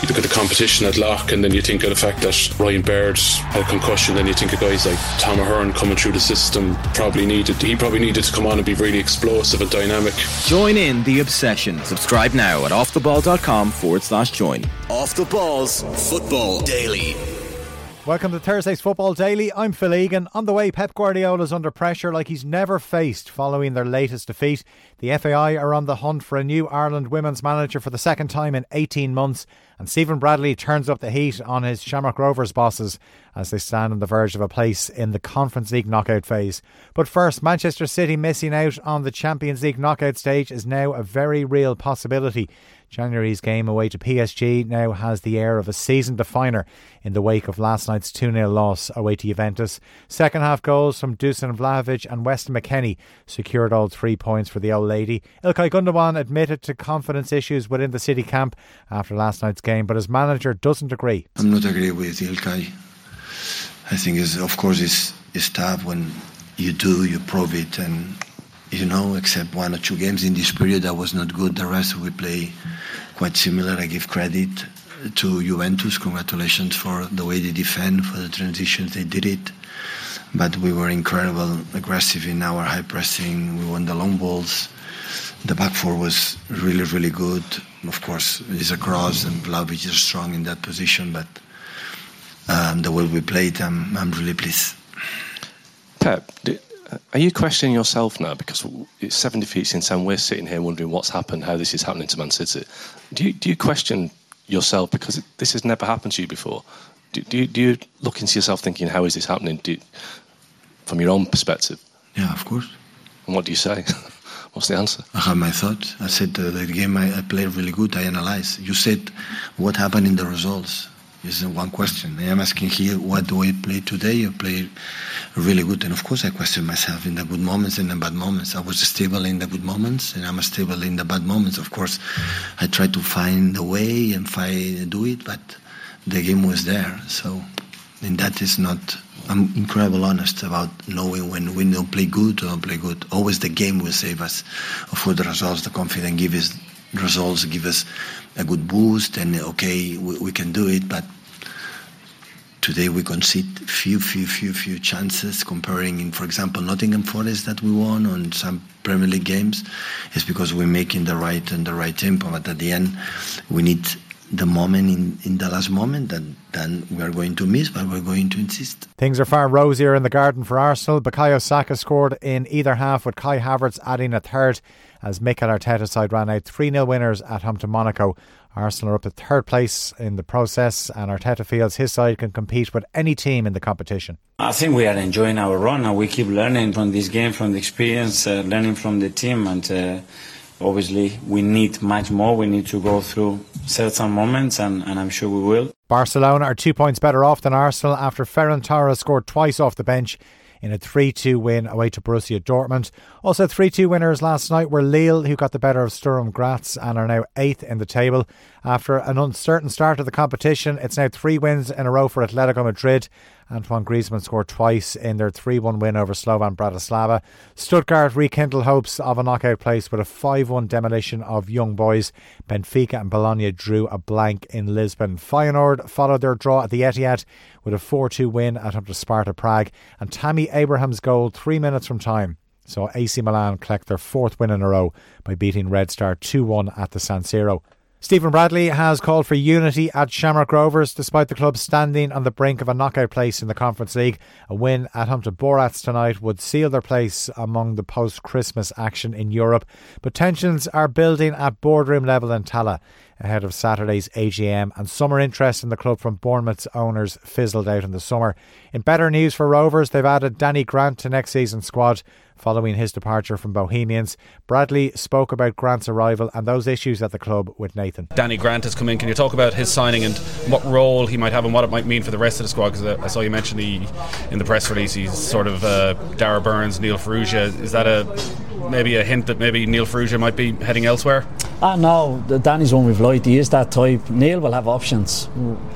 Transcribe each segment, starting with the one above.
You look at the competition at Loch, and then you think of the fact that Ryan Baird had a concussion, then you think of guys like Tom Ahern coming through the system. He probably needed to come on and be really explosive and dynamic. Join in the obsession. Subscribe now at offtheball.com/join. Off the Balls Football Daily. Welcome to Thursday's Football Daily. I'm Phil Egan. On the way, Pep Guardiola's under pressure like he's never faced following their latest defeat. The FAI are on the hunt for a new Ireland women's manager for the second time in 18 months. And Stephen Bradley turns up the heat on his Shamrock Rovers bosses as they stand on the verge of a place in the Conference League knockout phase. But first, Manchester City missing out on the Champions League knockout stage is now a very real possibility. January's game away to PSG now has the air of a season definer in the wake of last night's 2-0 loss away to Juventus. Second half goals from Dusan Vlahovic and Weston McKennie secured all 3 points for the old lady. Ilkay Gundogan admitted to confidence issues within the City camp after last night's game, but his manager doesn't agree. I'm not agree with Ilkay. I think it's tough when you prove it, and except 1 or 2 games in this period that was not good. The rest we play quite similar. I give credit to Juventus. Congratulations for the way they defend, for the transitions they did it. But we were incredible, aggressive in our high pressing. We won the long balls. The back four was really, really good. Of course, it's a cross and Vlahovic is strong in that position. But the way we played, I'm really pleased. Pep, are you questioning yourself now? Because it's 7 defeats in 10. We're sitting here wondering what's happened, how this is happening to Man City. Do you question yourself? Because this has never happened to you before. Do you look into yourself thinking, how is this happening? From your own perspective? Yeah, of course. And what do you say? What's the answer? I have my thoughts. I said the game I played really good. I analyzed. You said what happened in the results. This is one question. I am asking here, what do I play today? I play really good. And of course I question myself in the good moments and the bad moments. I was stable in the good moments and I'm stable in the bad moments. Of course, I try to find the way and do it, but the game was there. So, and that is not... I'm incredibly honest about knowing when we don't play good or don't play good. Always the game will save us. For the results, the confidence give us results, give us a good boost, and okay, we can do it. But today we concede few chances. Comparing in, for example, Nottingham Forest that we won on some Premier League games, is because we're making the right tempo. But at the end, we need the moment in the last moment that then we are going to miss, but we're going to insist. Things are far rosier in the garden for Arsenal. Bukayo Saka scored in either half, with Kai Havertz adding a third as Mikel Arteta's side ran out 3-0 winners at home to Monaco. Arsenal are up to third place in the process, and Arteta feels his side can compete with any team in the competition. I think we are enjoying our run, and we keep learning from this game, from the experience, learning from the team, and obviously we need much more. We need to go through certain moments, and I'm sure we will. Barcelona are 2 points better off than Arsenal after Ferran Torres scored twice off the bench in a 3-2 win away to Borussia Dortmund. Also 3-2 winners last night were Lille, who got the better of Sturm Graz and are now 8th in the table. After an uncertain start of the competition, it's now 3 wins in a row for Atletico Madrid. Antoine Griezmann scored twice in their 3-1 win over Slovan Bratislava. Stuttgart rekindled hopes of a knockout place with a 5-1 demolition of Young Boys. Benfica and Bologna drew a blank in Lisbon. Feyenoord followed their draw at the Etihad with a 4-2 win at home to Sparta Prague. And Tammy Abraham's goal 3 minutes from time saw AC Milan collect their 4th win in a row by beating Red Star 2-1 at the San Siro. Stephen Bradley has called for unity at Shamrock Rovers despite the club standing on the brink of a knockout place in the Conference League. A win at home to Borat's tonight would seal their place among the post-Christmas action in Europe. But tensions are building at boardroom level in Tallaght ahead of Saturday's AGM, and summer interest in the club from Bournemouth's owners fizzled out in the summer. In better news for Rovers, they've added Danny Grant to next season's squad following his departure from Bohemians. Bradley spoke about Grant's arrival and those issues at the club with Nathan. Danny Grant has come in. Can you talk about his signing and what role he might have and what it might mean for the rest of the squad? Because I saw you mention in the press release he's sort of Dara Burns, Neil Ferrugia. Is that maybe a hint that maybe Neil Ferrugia might be heading elsewhere? No, Danny's one we've liked. He is that type. Neil will have options.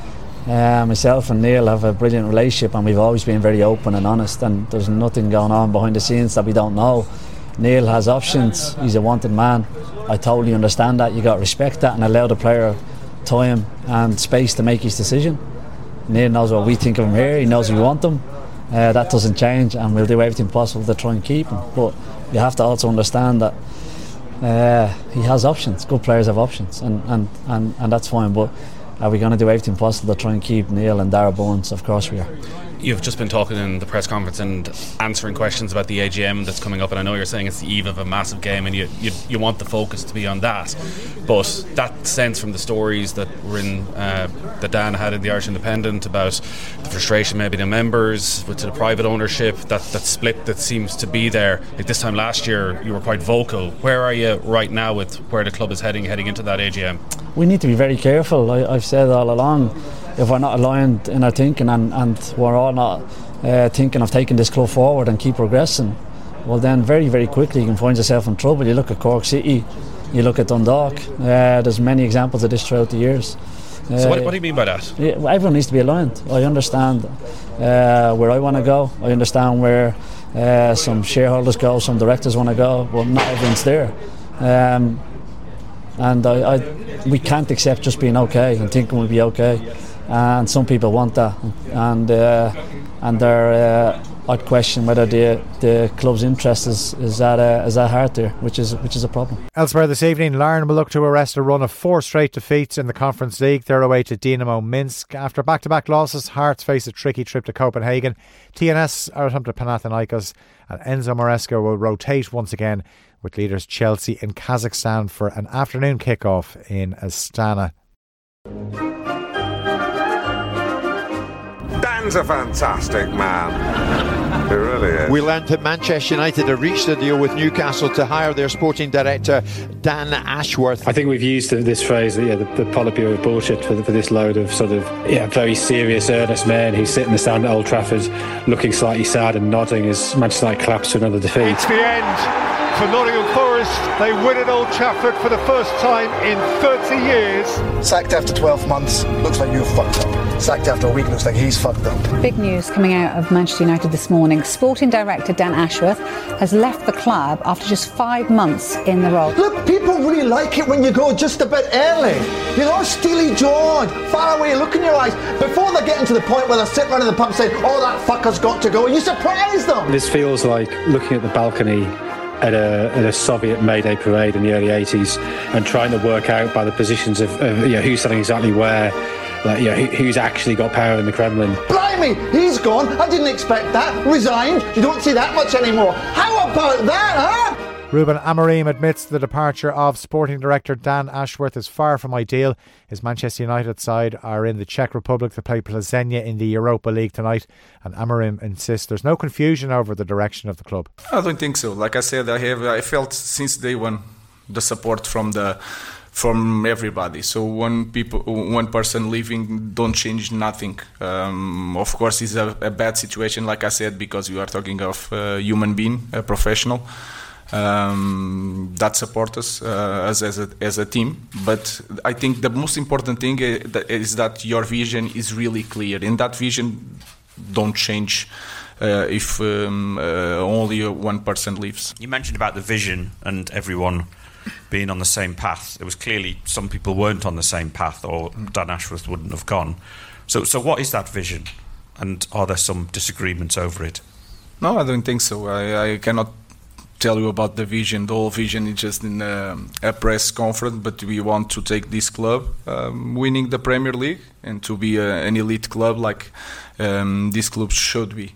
Myself and Neil have a brilliant relationship, and we've always been very open and honest, and there's nothing going on behind the scenes that we don't know. Neil has options. He's a wanted man. I totally understand that. You got to respect that and allow the player time and space to make his decision. Neil knows what we think of him here. He knows we want him. That doesn't change, and we'll do everything possible to try and keep him. But you have to also understand that he has options. Good players have options, and that's fine. But are we going to do everything possible to try and keep Neil and Darragh Burns? Of course we are. You've just been talking in the press conference and answering questions about the AGM that's coming up, and I know you're saying it's the eve of a massive game and you want the focus to be on that, but that sense from the stories that were in that Dan had in the Irish Independent about the frustration maybe the members with the private ownership, that split that seems to be there. Like this time last year you were quite vocal. Where are you right now with where the club is heading into that AGM? We need to be very careful. I've said all along, if we're not aligned in our thinking and we're all not thinking of taking this club forward and keep progressing, well then very, very quickly you can find yourself in trouble. You look at Cork City, you look at Dundalk, there's many examples of this throughout the years. So what do you mean by that? Everyone needs to be aligned. I understand where I want to go. I understand where some shareholders go, some directors want to go, but not everyone's there. And we can't accept just being okay and thinking we'll be okay. And some people want that, and I'd question whether the club's interest is at heart there, which is a problem. Elsewhere this evening, Larne will look to arrest a run of 4 straight defeats in the Conference League. They're away to Dinamo Minsk. After back-to-back losses, Hearts face a tricky trip to Copenhagen. TNS are at home to Panathinaikos, and Enzo Maresca will rotate once again with leaders Chelsea in Kazakhstan for an afternoon kick-off in Astana. Dan's a fantastic man. He really is. We learned that Manchester United have reached a deal with Newcastle to hire their sporting director Dan Ashworth. I think we've used this phrase, the Politburo bullshit for this load of sort of very serious, earnest men who sit in the stand at Old Trafford looking slightly sad and nodding as Manchester United collapse to another defeat. It's the end for Nottingham Forest. They win at Old Trafford for the first time in 30 years. Sacked after 12 months, looks like you've fucked up. Sacked after a week, looks like he's fucked up. Big news coming out of Manchester United this morning. Sporting director Dan Ashworth has left the club after just 5 months in the role. Look, people really like it when you go just a bit early. You know, steely-jawed, far away, look in your eyes, before they're getting to the point where they're sitting around in the pub saying, oh, that fucker's got to go, and you surprise them. This feels like looking at the balcony at a Soviet May Day parade in the early 80s and trying to work out by the positions of who's standing exactly where, who's actually got power in the Kremlin. Blimey, he's gone. I didn't expect that. Resigned. You don't see that much anymore. How about that, huh? Ruben Amorim admits the departure of sporting director Dan Ashworth is far from ideal. His Manchester United side are in the Czech Republic to play Plzeň in the Europa League tonight, and Amorim insists there's no confusion over the direction of the club. I don't think so. Like I said, I felt since day one the support from everybody. So one person leaving don't change nothing. Of course, it's a bad situation, like I said, because we are talking of a human being, a professional. That support us as a team, but I think the most important thing is that your vision is really clear, and that vision don't change if only one person leaves. You mentioned about the vision and everyone being on the same path. It was clearly some people weren't on the same path, or Dan Ashworth wouldn't have gone. So what is that vision, and are there some disagreements over it? No, I don't think so. I cannot tell you about the vision. The whole vision is just in a press conference, but we want to take this club winning the Premier League and to be an elite club like this club should be.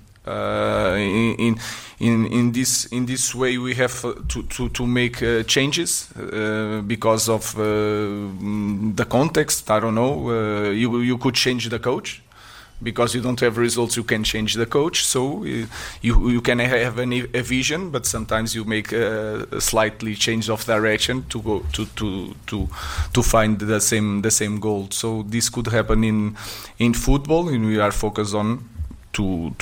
In this way we have to make changes because of the context. I don't know. You could change the coach. Because you don't have results, you can change the coach. So you can have a vision, but sometimes you make a slightly change of direction to go to find the same goal. So this could happen in football, and we are focused on to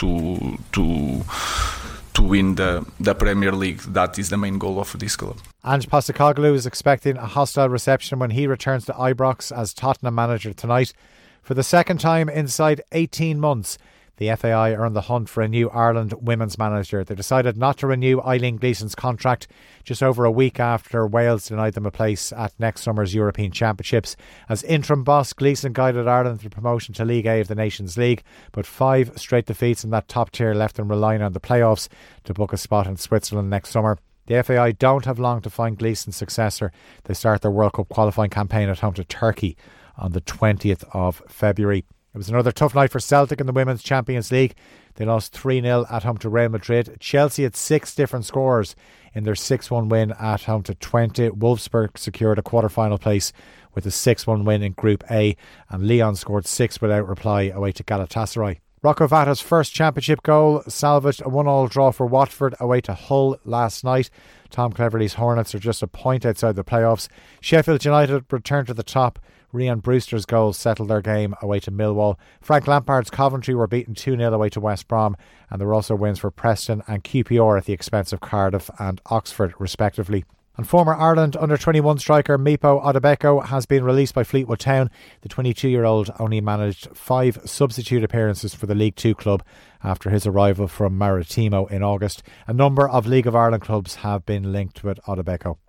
win the Premier League. That is the main goal of this club. Ange Postecoglou is expecting a hostile reception when he returns to Ibrox as Tottenham manager tonight. For the second time inside 18 months, The FAI are on the hunt for a new Ireland women's manager. They decided not to renew Eileen Gleeson's contract just over a week after Wales denied them a place at next summer's European Championships. As interim boss, Gleeson guided Ireland through promotion to League A of the Nations League, but 5 straight defeats in that top tier left them relying on the playoffs to book a spot in Switzerland next summer. The FAI don't have long to find Gleeson's successor. They start their World Cup qualifying campaign at home to Turkey on the 20th of February. It was another tough night for Celtic in the Women's Champions League. They lost 3-0 at home to Real Madrid. Chelsea had 6 different scorers in their 6-1 win at home to Twente. Wolfsburg secured a quarter-final place with a 6-1 win in Group A, and Lyon scored 6 without reply away to Galatasaray. Rocco Vata's first championship goal salvaged a 1-1 draw for Watford away to Hull last night. Tom Cleverley's Hornets are just a point outside the playoffs. Sheffield United returned to the top. Rhian Brewster's goals settled their game away to Millwall. Frank Lampard's Coventry were beaten 2-0 away to West Brom, and there were also wins for Preston and QPR at the expense of Cardiff and Oxford respectively. And former Ireland under-21 striker Mipo Odebeko has been released by Fleetwood Town. The 22-year-old only managed 5 substitute appearances for the League 2 club after his arrival from Maritimo in August. A number of League of Ireland clubs have been linked with Odebeko.